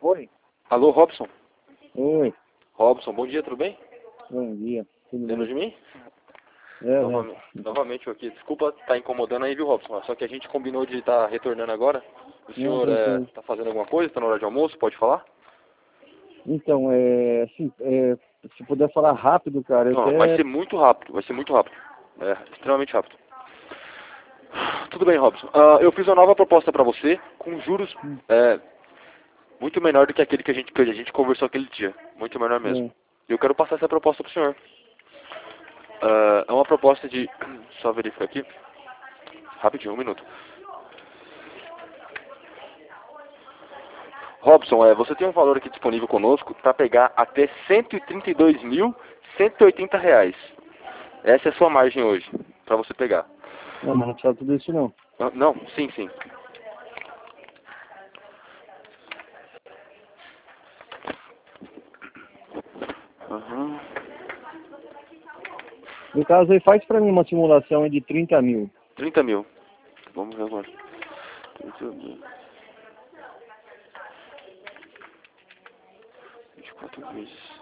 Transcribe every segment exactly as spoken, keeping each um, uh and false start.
Oi. Alô, Robson? Oi. Robson, bom dia, tudo bem? Bom dia. Tudo Lembra bem? de mim? É, Novamente, novamente eu aqui. Desculpa estar incomodando aí, viu, Robson? Só que a gente combinou de estar retornando agora. O não, senhor tranquilo. está fazendo alguma coisa? Está na hora de almoço? Pode falar? Então, é, assim, é, se puder falar rápido, cara, eu Não, vai até... ser muito rápido, vai ser muito rápido. É, extremamente rápido. Tudo bem, Robson. Ah, eu fiz uma nova proposta para você, com juros é, muito menor do que aquele que a gente, que a gente conversou aquele dia. Muito menor mesmo. É, E eu quero passar essa proposta para o senhor. Ah, é uma proposta de... Só verificar aqui. Rapidinho, um minuto. Robson, é, você tem um valor aqui disponível conosco para pegar até cento e trinta e dois mil, cento e oitenta reais. Essa é a sua margem hoje, para você pegar. não, mas não precisa tudo isso, não. Ah, Não, sim, sim. Uhum. No caso aí, faz pra mim uma simulação aí de trinta mil. trinta mil. Vamos ver agora. trinta mil. vinte e quatro vezes.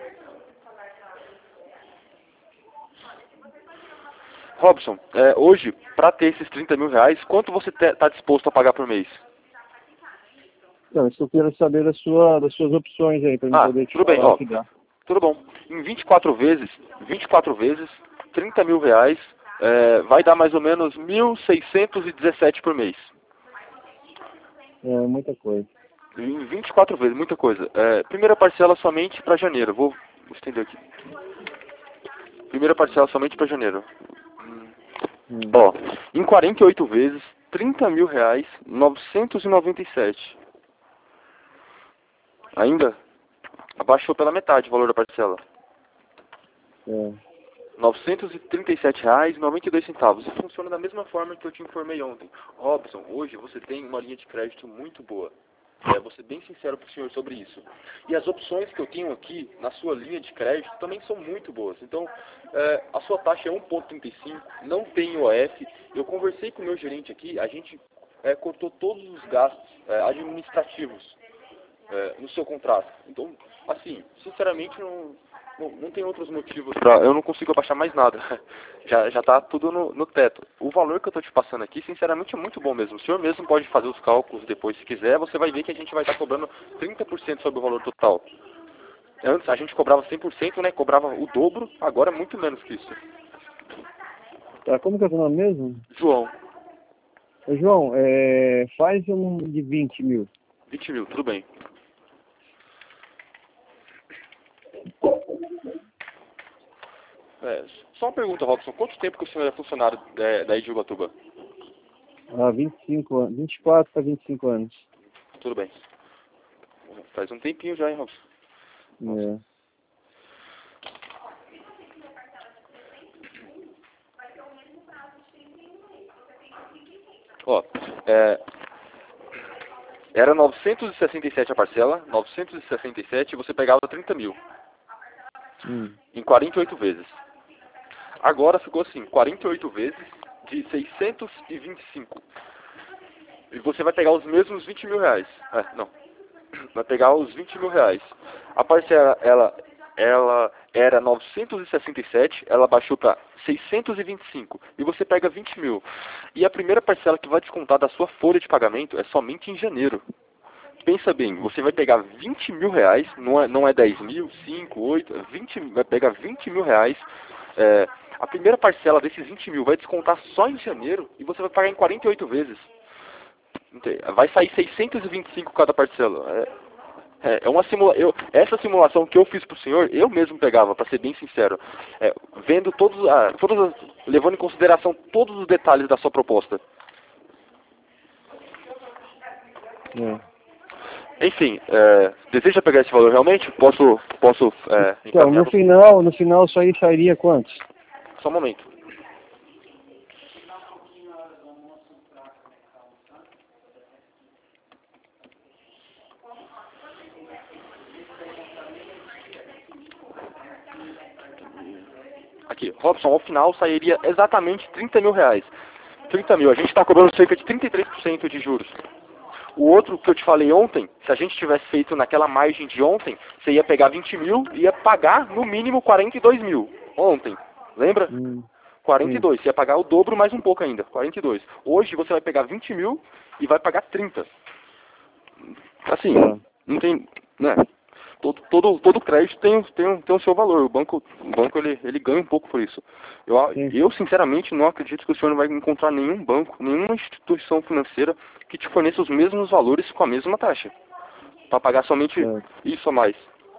Robson, é, hoje, para ter esses trinta mil reais, quanto você está disposto a pagar por mês? Então, isso eu quero saber da sua, das suas opções aí, pra mim Ah, poder te tudo bem, falar o ó. que dá. Tudo bom. Em vinte e quatro vezes, vinte e quatro vezes, trinta mil reais, é, vai dar mais ou menos mil seiscentos e dezessete por mês. É, muita coisa. Em vinte e quatro vezes, muita coisa. É, primeira parcela somente para janeiro. Vou, vou estender aqui. Primeira parcela somente para janeiro. Hum. Ó, em quarenta e oito vezes, trinta mil reais, novecentos e noventa e sete. Ainda abaixou pela metade o valor da parcela. É. novecentos e trinta e sete reais e noventa e dois centavos. E funciona da mesma forma que eu te informei ontem. Robson, hoje você tem uma linha de crédito muito boa. É, vou ser bem sincero para o senhor sobre isso. E as opções que eu tenho aqui na sua linha de crédito também são muito boas. Então, é, a sua taxa é um vírgula trinta e cinco, não tem O F. Eu conversei com o meu gerente aqui, a gente é, cortou todos os gastos é, administrativos é, no seu contrato. Então, assim, sinceramente, não, não, não tem outros motivos pra... Eu não consigo abaixar mais nada. Já, já tá tudo no, no teto. O valor que eu tô te passando aqui, sinceramente, é muito bom mesmo. O senhor mesmo pode fazer os cálculos depois, se quiser. Você vai ver que a gente vai estar cobrando trinta por cento sobre o valor total. Antes a gente cobrava cem por cento, né? Cobrava o dobro, agora é muito menos que isso. Tá, como que é o seu nome mesmo? João, Ô, João, é, faz um de vinte mil. vinte mil, tudo bem. É, só uma pergunta, Robson. Quanto tempo que o senhor é funcionário é, daí de Ubatuba? Ah, vinte e cinco anos. vinte e quatro para vinte e cinco anos. Tudo bem. Faz um tempinho já, hein, Robson? Nossa. É. Ó, é, era novecentos e sessenta e sete a parcela, novecentos e sessenta e sete e você pegava trinta mil, Hum. em quarenta e oito vezes. Agora ficou assim, quarenta e oito vezes de seiscentos e vinte e cinco. E você vai pegar os mesmos vinte mil reais. É, não. Vai pegar os vinte mil reais. A parcela, ela, ela era novecentos e sessenta e sete, ela baixou para seiscentos e vinte e cinco. E você pega vinte mil. E a primeira parcela que vai descontar da sua folha de pagamento é somente em janeiro. Pensa bem, você vai pegar vinte mil reais, não é, não é dez mil, cinco, oito, é vinte, vai pegar vinte mil reais. É, a primeira parcela desses vinte mil vai descontar só em janeiro e você vai pagar em quarenta e oito vezes. Vai sair seiscentos e vinte e cinco cada parcela. É, é, é uma simula eu, essa simulação que eu fiz para o senhor, eu mesmo pegava, para ser bem sincero. É, vendo todos, ah, todas as, levando em consideração todos os detalhes da sua proposta. É. Enfim, é, deseja pegar esse valor realmente? Posso, posso é, Então, encaminhar? no final, no final isso aí sairia quantos? Só um momento. Aqui, Robson, ao final sairia exatamente trinta mil reais. trinta mil, a gente está cobrando cerca de trinta e três por cento de juros. O outro que eu te falei ontem, se a gente tivesse feito naquela margem de ontem, você ia pegar vinte mil e ia pagar no mínimo quarenta e dois mil. Ontem, lembra? Hum, quarenta e sim. dois, você ia pagar o dobro mais um pouco ainda, quarenta e dois. Hoje você vai pegar vinte mil e vai pagar trinta. Assim, Tá. não tem, né? Todo, todo, todo crédito tem, tem, tem o seu valor. O banco, o banco ele, ele ganha um pouco por isso. Eu, Sim. eu, sinceramente, não acredito que o senhor não vai encontrar nenhum banco, nenhuma instituição financeira que te forneça os mesmos valores com a mesma taxa. Para pagar somente Certo. isso a mais.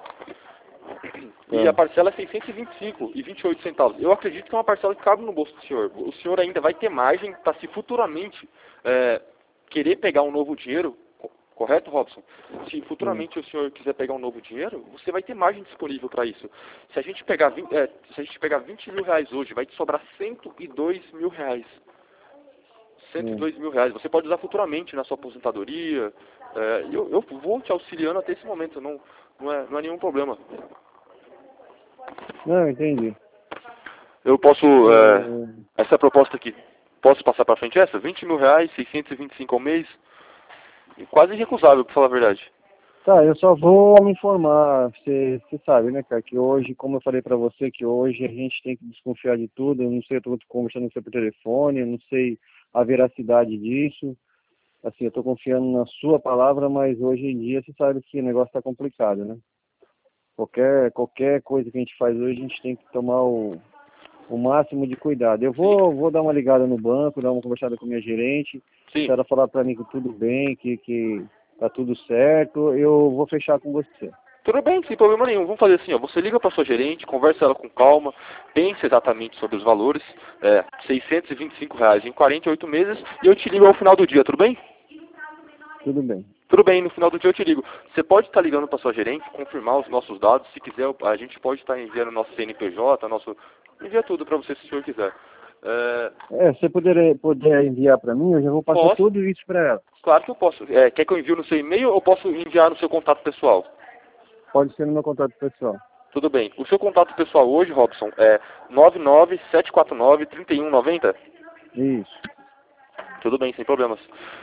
E Tá. a parcela é seiscentos e vinte e cinco e vinte e oito centavos. Eu acredito que é uma parcela que cabe no bolso do senhor. O senhor ainda vai ter margem para, se futuramente é, querer pegar um novo dinheiro, co- correto, Robson? Se Sim. futuramente o senhor quiser pegar um novo dinheiro, você vai ter margem disponível para isso. Se a gente pegar vinte, é, se a gente pegar vinte mil reais hoje, vai te sobrar cento e dois mil reais. cento e Sim. dois mil reais. Você pode usar futuramente na sua aposentadoria. É, eu, eu vou te auxiliando até esse momento, não, não, é, não é nenhum problema. Não, entendi. Eu posso, é, É, essa proposta aqui, posso passar para frente essa? vinte mil reais, seiscentos e vinte e cinco ao mês, quase irrecusável, para falar a verdade. Tá, eu só vou me informar. Você você sabe, né, cara, que hoje, como eu falei pra você, que hoje a gente tem que desconfiar de tudo. Eu não sei, eu tô conversando com você por telefone, eu não sei a veracidade disso. Assim, eu tô confiando na sua palavra, mas hoje em dia você sabe que o negócio tá complicado, né? Qualquer, qualquer coisa que a gente faz hoje, a gente tem que tomar o, o máximo de cuidado. Eu Sim, vou, vou dar uma ligada no banco, dar uma conversada com a minha gerente. Se sim. ela falar pra mim que tudo bem, que, que tá tudo certo, eu vou fechar com você. Tudo bem, sem problema nenhum. Vamos fazer assim, ó. Você liga para sua gerente, conversa ela com calma, pense exatamente sobre os valores, é, seiscentos e vinte e cinco reais em quarenta e oito meses, e eu te ligo ao final do dia, tudo bem? Tudo bem. Tudo bem, no final do dia eu te ligo. Você pode estar ligando para sua gerente, confirmar os nossos dados. Se quiser, a gente pode estar enviando nosso C N P J, nosso... Envia tudo para você se o senhor quiser. É, É, se você puder, puder enviar para mim, eu já vou passar posso, tudo isso para ela. claro que eu posso. É, quer que eu envie no seu e-mail ou posso enviar no seu contato pessoal? Pode ser no meu contato pessoal. Tudo bem. O seu contato pessoal hoje, Robson, é nove nove sete quatro nove, três um nove zero? Isso. Tudo bem, sem problemas.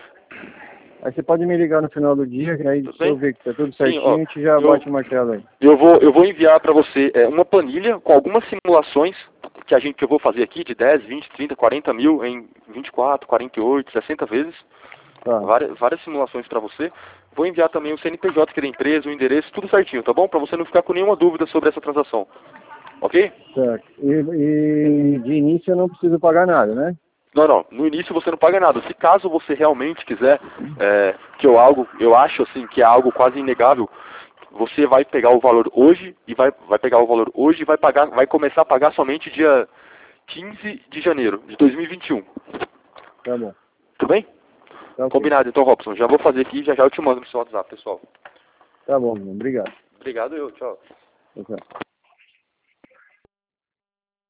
Aí você pode me ligar no final do dia, que aí Tudo se eu bem? ver que tá tudo Sim, ó, certinho, a gente já eu, bate o martelo aí. eu, vou, eu vou enviar para você é, uma planilha com algumas simulações que, a gente, que eu vou fazer aqui de dez, vinte, trinta, quarenta mil em vinte e quatro, quarenta e oito, sessenta vezes. Tá, Várias, várias simulações para você. Vou enviar também o C N P J que é da empresa, o endereço, tudo certinho, tá bom? Para você não ficar com nenhuma dúvida sobre essa transação. Ok? certo. E, e de início eu não preciso pagar nada, né? Não, não. No início você não paga nada. Se caso você realmente quiser, é, que eu algo, eu acho assim que é algo quase inegável, você vai pegar o valor hoje e vai, vai pegar o valor hoje e vai pagar, vai começar a pagar somente dia quinze de janeiro de dois mil e vinte e um. Tá bom. Tudo bem? Tá ok. Combinado. Então, Robson, já vou fazer aqui e já já eu te mando no seu WhatsApp, pessoal. Tá bom, obrigado. Obrigado, eu. Tchau. Tchau, tchau.